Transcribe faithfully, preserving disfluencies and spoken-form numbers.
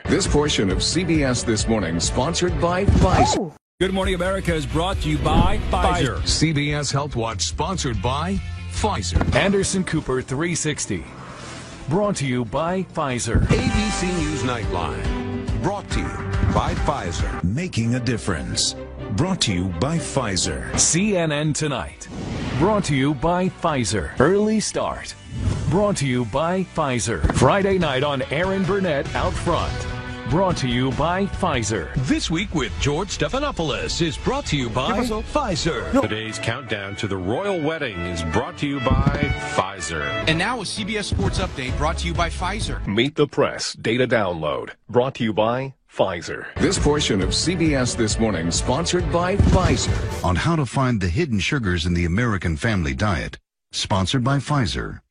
This portion of C B S This Morning sponsored by Pfizer. Oh. Good Morning America is brought to you by Pfizer. C B S Health Watch sponsored by Pfizer. Anderson Cooper three sixty. Brought to you by Pfizer. A B C News Nightline. Brought to you by Pfizer. Making a difference. Brought to you by Pfizer. C N N Tonight. Brought to you by Pfizer. Early Start. Brought to you by Pfizer. Friday night on Aaron Burnett Out Front. Brought to you by Pfizer. This Week with George Stephanopoulos is brought to you by Pfizer. No. Today's countdown to the royal wedding is brought to you by Pfizer. And now a C B S Sports Update brought to you by Pfizer. Meet the Press Data Download brought to you by Pfizer. This portion of C B S This Morning sponsored by Pfizer. On how to find the hidden sugars in the American family diet. Sponsored by Pfizer.